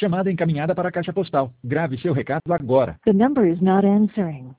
Chamada encaminhada para a caixa postal. Grave seu recado agora. The number is not answering.